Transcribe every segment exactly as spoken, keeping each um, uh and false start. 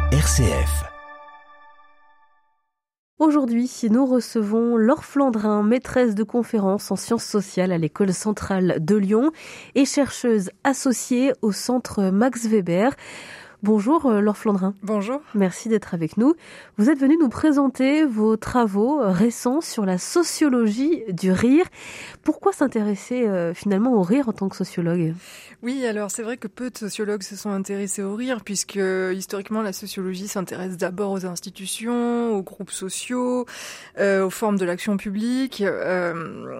R C F. Aujourd'hui, nous recevons Laure Flandrin, maîtresse de conférences en sciences sociales à l'École centrale de Lyon et chercheuse associée au Centre Max Weber. Bonjour Laure Flandrin. Bonjour. Merci d'être avec nous. Vous êtes venue nous présenter vos travaux récents sur la sociologie du rire. Pourquoi s'intéresser euh, finalement au rire en tant que sociologue ? Oui, alors c'est vrai que peu de sociologues se sont intéressés au rire puisque historiquement la sociologie s'intéresse d'abord aux institutions, aux groupes sociaux, euh, aux formes de l'action publique. Euh,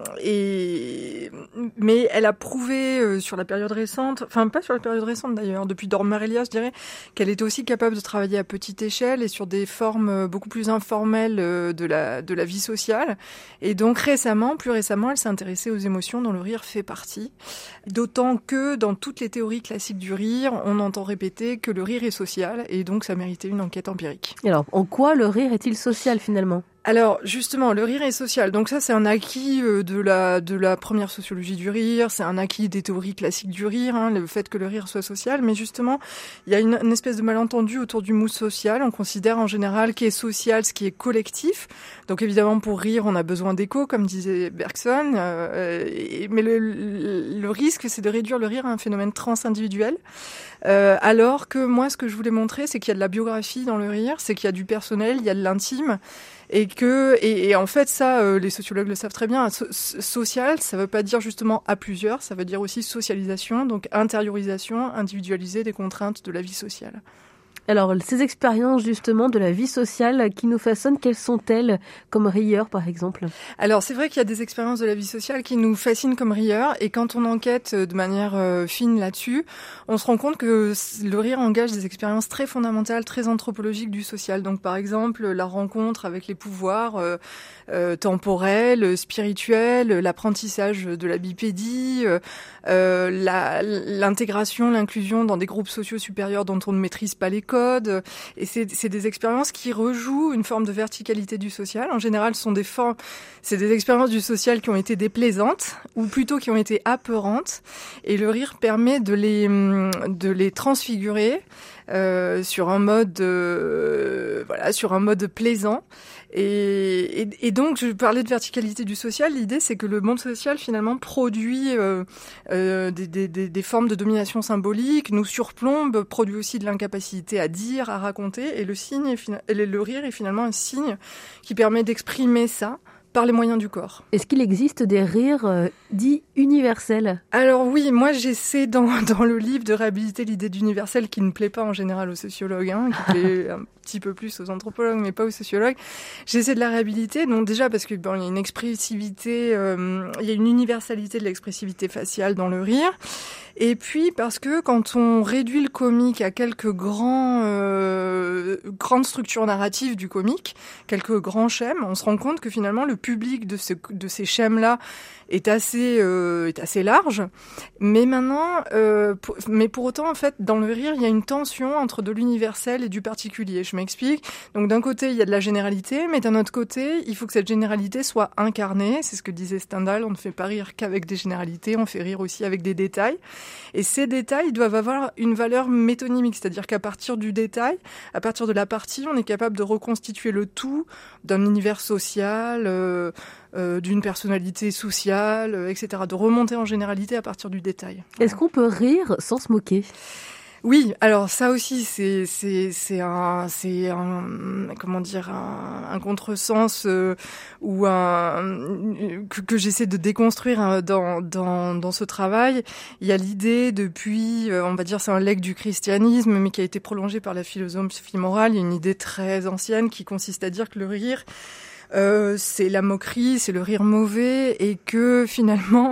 et mais elle a prouvé euh, sur la période récente, enfin pas sur la période récente d'ailleurs, depuis Dormer-Elias, je dirais, qu'elle était aussi capable de travailler à petite échelle et sur des formes beaucoup plus informelles de la de la vie sociale. Et donc récemment, plus récemment, elle s'est intéressée aux émotions dont le rire fait partie. D'autant que dans toutes les théories classiques du rire, on entend répéter que le rire est social et donc ça méritait une enquête empirique. Et alors, en quoi le rire est-il social finalement ? Alors justement, le rire est social. Donc ça, c'est un acquis de la de la première sociologie du rire. C'est un acquis des théories classiques du rire, hein, le fait que le rire soit social. Mais justement, il y a une, une espèce de malentendu autour du mot social. On considère en général qu'est social ce qui est collectif. Donc évidemment, pour rire, on a besoin d'écho, comme disait Bergson. Euh, et, mais le, le, le risque, c'est de réduire le rire à un phénomène transindividuel. Euh, alors que moi, ce que je voulais montrer, c'est qu'il y a de la biographie dans le rire, c'est qu'il y a du personnel, il y a de l'intime. Et que et, et en fait ça euh, les sociologues le savent très bien, so- social ça veut pas dire justement à plusieurs, ça veut dire aussi socialisation, donc intériorisation individualisée des contraintes de la vie sociale. Alors, ces expériences, justement, de la vie sociale qui nous façonnent, quelles sont-elles, comme rieur, par exemple ? Alors, c'est vrai qu'il y a des expériences de la vie sociale qui nous fascinent comme rieurs, et quand on enquête de manière euh, fine là-dessus, on se rend compte que le rire engage des expériences très fondamentales, très anthropologiques du social. Donc, par exemple, la rencontre avec les pouvoirs euh, euh, temporels, spirituels, l'apprentissage de la bipédie, euh, euh, la, l'intégration, l'inclusion dans des groupes sociaux supérieurs dont on ne maîtrise pas les codes. Et c'est, c'est des expériences qui rejouent une forme de verticalité du social. En général, ce sont des formes, c'est des expériences du social qui ont été déplaisantes, ou plutôt qui ont été apeurantes. Et le rire permet de les, de les transfigurer euh, sur un mode, euh, voilà, sur un mode plaisant. Et, et, et donc, je parlais de verticalité du social. L'idée, c'est que le monde social, finalement, produit euh, euh, des, des, des, des formes de domination symbolique, nous surplombe, produit aussi de l'incapacité à dire, à raconter. Et le signe, est, le rire est finalement un signe qui permet d'exprimer ça par les moyens du corps. Est-ce qu'il existe des rires euh, dits universels ? Alors oui, moi j'essaie dans, dans le livre de réhabiliter l'idée d'universel qui ne plaît pas en général aux sociologues, hein, qui plaît un petit peu plus aux anthropologues, mais pas aux sociologues. J'essaie de la réhabiliter, donc déjà parce que bon, il y a une expressivité, euh, il y a une universalité de l'expressivité faciale dans le rire. Et puis parce que quand on réduit le comique à quelques grands, euh, grandes structures narratives du comique, quelques grands schèmes, on se rend compte que finalement le public de, ce, de ces schèmes-là est assez, euh, est assez large. Mais maintenant, euh, pour, mais pour autant, en fait, dans le rire, il y a une tension entre de l'universel et du particulier. Je m'explique. Donc d'un côté, il y a de la généralité, mais d'un autre côté, il faut que cette généralité soit incarnée. C'est ce que disait Stendhal, on ne fait pas rire qu'avec des généralités, on fait rire aussi avec des détails. Et ces détails doivent avoir une valeur métonymique, c'est-à-dire qu'à partir du détail, à partir de la partie, on est capable de reconstituer le tout d'un univers social, euh, euh, d'une personnalité sociale, euh, et cetera, de remonter en généralité à partir du détail. Est-ce qu'on peut rire sans se moquer ? Oui, alors ça aussi c'est c'est c'est un c'est un comment dire un, un contresens euh, ou un que, que j'essaie de déconstruire dans dans dans ce travail. Il y a l'idée depuis on va dire c'est un legs du christianisme mais qui a été prolongé par la philosophie morale. Il y a une idée très ancienne qui consiste à dire que le rire Euh, c'est la moquerie, c'est le rire mauvais et que finalement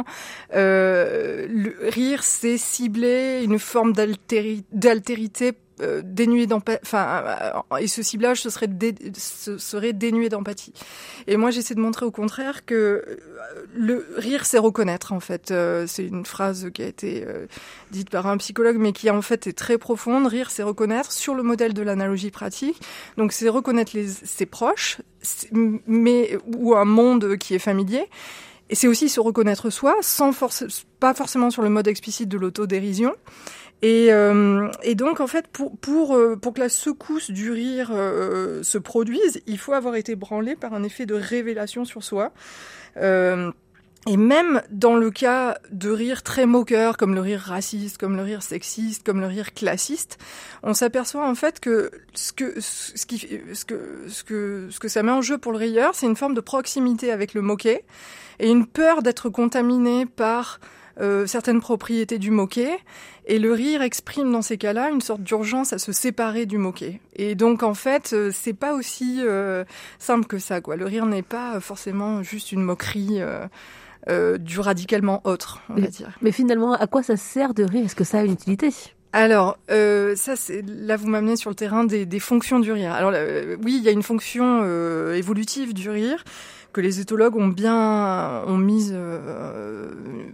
euh, le rire c'est cibler une forme d'altéri- d'altérité euh, dénué d'empathie, enfin, euh, et ce ciblage ce serait, dé- ce serait dénué d'empathie. Et moi, j'essaie de montrer au contraire que euh, le rire, c'est reconnaître, en fait. Euh, c'est une phrase qui a été euh, dite par un psychologue, mais qui, en fait, est très profonde. Rire, c'est reconnaître sur le modèle de l'analogie pratique. Donc, c'est reconnaître les, ses proches, mais, ou un monde qui est familier. Et c'est aussi se reconnaître soi, sans force, pas forcément sur le mode explicite de l'autodérision. Et, euh, et donc, en fait, pour, pour, pour que la secousse du rire euh, se produise, il faut avoir été branlé par un effet de révélation sur soi. Euh, et même dans le cas de rire très moqueur, comme le rire raciste, comme le rire sexiste, comme le rire classiste, on s'aperçoit en fait que ce que ce qui ce que ce que ce que ça met en jeu pour le rieur, c'est une forme de proximité avec le moqué et une peur d'être contaminé par Euh, certaines propriétés du moqué, et le rire exprime dans ces cas-là une sorte d'urgence à se séparer du moqué. Et donc en fait, euh, c'est pas aussi euh, simple que ça, quoi. Le rire n'est pas forcément juste une moquerie euh, euh, du radicalement autre, on mais, va dire. Mais finalement, à quoi ça sert de rire ? Est-ce que ça a une utilité ? Alors, euh, ça, c'est là vous m'amenez sur le terrain des, des fonctions du rire. Alors euh, oui, il y a une fonction euh, évolutive du rire que les éthologues ont bien ont mise euh,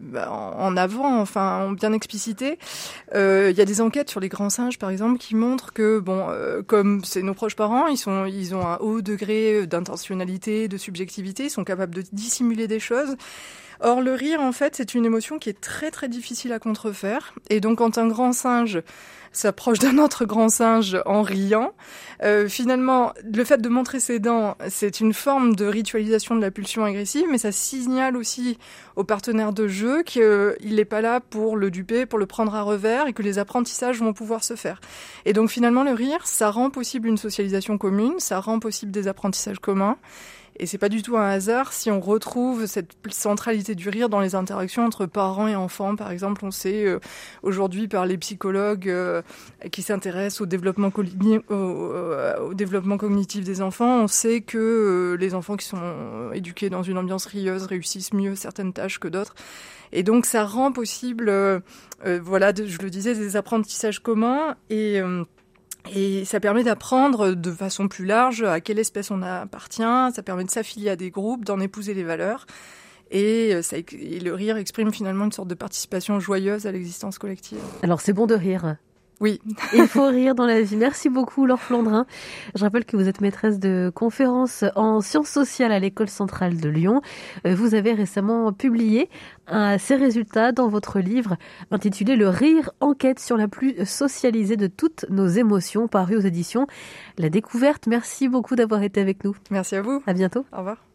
en avant, enfin ont bien explicité. Euh, il y a des enquêtes sur les grands singes, par exemple, qui montrent que bon, euh, comme c'est nos proches parents, ils sont ils ont un haut degré d'intentionnalité, de subjectivité, ils sont capables de dissimuler des choses. Or, le rire, en fait, c'est une émotion qui est très très difficile à contrefaire. Et donc, quand un grand singe s'approche d'un autre grand singe en riant, euh, finalement, le fait de montrer ses dents, c'est une forme de ritualisation de la pulsion agressive, mais ça signale aussi au partenaire de jeu qu'il n'est pas là pour le duper, pour le prendre à revers, et que les apprentissages vont pouvoir se faire. Et donc, finalement, le rire, ça rend possible une socialisation commune, ça rend possible des apprentissages communs. Et c'est pas du tout un hasard si on retrouve cette centralité du rire dans les interactions entre parents et enfants. Par exemple, on sait euh, aujourd'hui par les psychologues euh, qui s'intéressent au développement, cogni- au, au, au développement cognitif des enfants, on sait que euh, les enfants qui sont éduqués dans une ambiance rieuse réussissent mieux certaines tâches que d'autres. Et donc ça rend possible, euh, euh, voilà, de, je le disais, des apprentissages communs et euh, Et ça permet d'apprendre de façon plus large à quelle espèce on appartient, ça permet de s'affilier à des groupes, d'en épouser les valeurs. Et, ça, et le rire exprime finalement une sorte de participation joyeuse à l'existence collective. Alors c'est bon de rire. Oui. Il faut rire dans la vie. Merci beaucoup Laure Flandrin. Je rappelle que vous êtes maîtresse de conférences en sciences sociales à l'École centrale de Lyon. Vous avez récemment publié un, ces résultats dans votre livre intitulé « Le rire, enquête sur la plus socialisée de toutes nos émotions » paru aux éditions La Découverte. Merci beaucoup d'avoir été avec nous. Merci à vous. À bientôt. Au revoir.